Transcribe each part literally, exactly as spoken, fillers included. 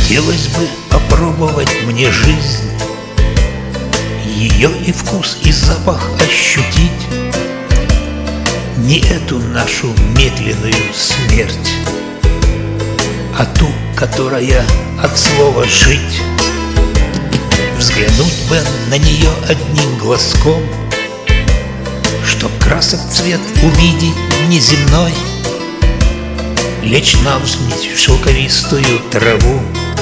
Хотелось бы попробовать мне жизнь, ее и вкус, и запах ощутить, не эту нашу медленную смерть, а ту, которая от слова «жить». Взглянуть бы на нее одним глазком, чтоб красок цвет увидеть неземной, лечь навзничь в шелковистую траву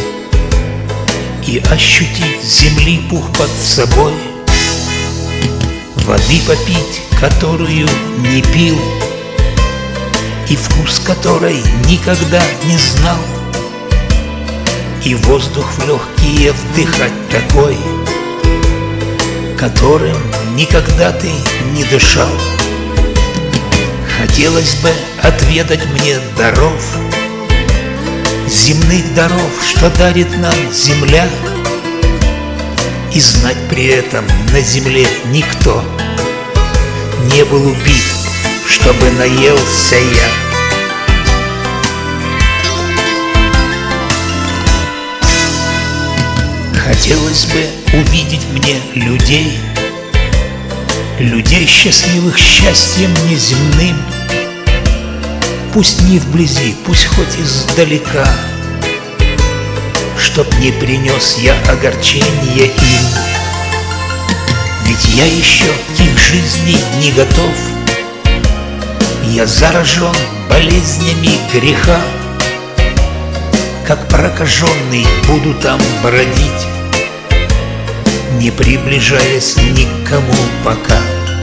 и ощутить земли пух под собой, воды попить, которую не пил, и вкус которой никогда не знал, и воздух в легкие вдыхать такой, которым никогда ты не дышал. Хотелось бы отведать мне даров, земных даров, что дарит нам земля, и знать при этом на земле никто не был убит, чтобы наелся я. Хотелось бы увидеть мне людей, людей, счастливых счастьем неземным, пусть не вблизи, пусть хоть издалека, чтоб не принес я огорчения им. Ведь я еще к их жизни не готов, я заражен болезнями греха, как прокаженный буду там бродить, не приближаясь ни к кому пока.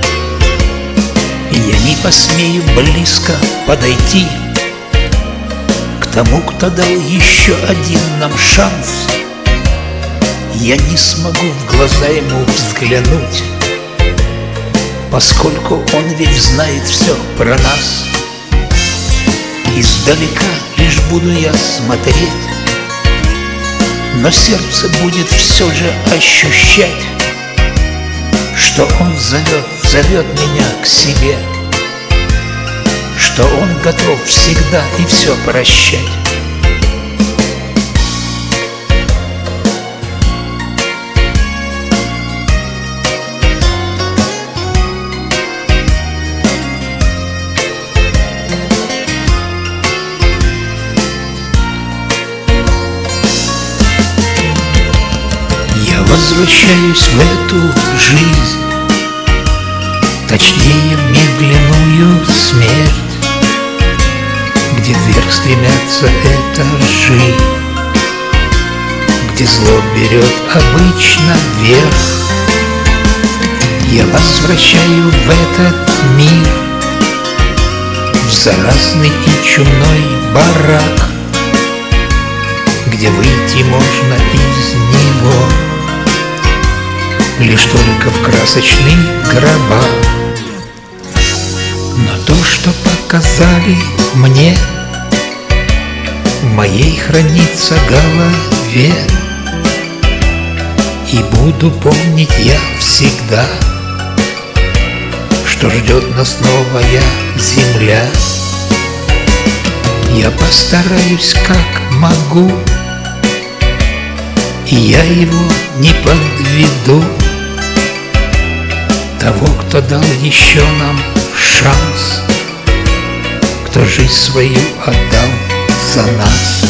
Я не посмею близко подойти к тому, кто дал еще один нам шанс. Я не смогу в глаза ему взглянуть, поскольку он ведь знает все про нас. Издалека лишь буду я смотреть, но сердце будет все же ощущать, что он зовет, зовет меня к себе, что он готов всегда и все прощать. Возвращаюсь в эту жизнь, точнее в медленную смерть, где вверх стремятся этажи, где зло берет обычно верх. Я возвращаю в этот мир, в заразный и чумной барак, где выйти можно из него лишь только в красочный гроба. Но то, что показали мне, в моей хранится голове, и буду помнить я всегда, что ждет нас новая земля. Я постараюсь как могу, и я его не подведу, того, кто дал еще нам шанс, кто жизнь свою отдал за нас.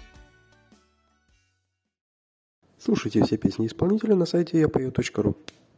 Слушайте все песни исполнителя на сайте я пою точка ру.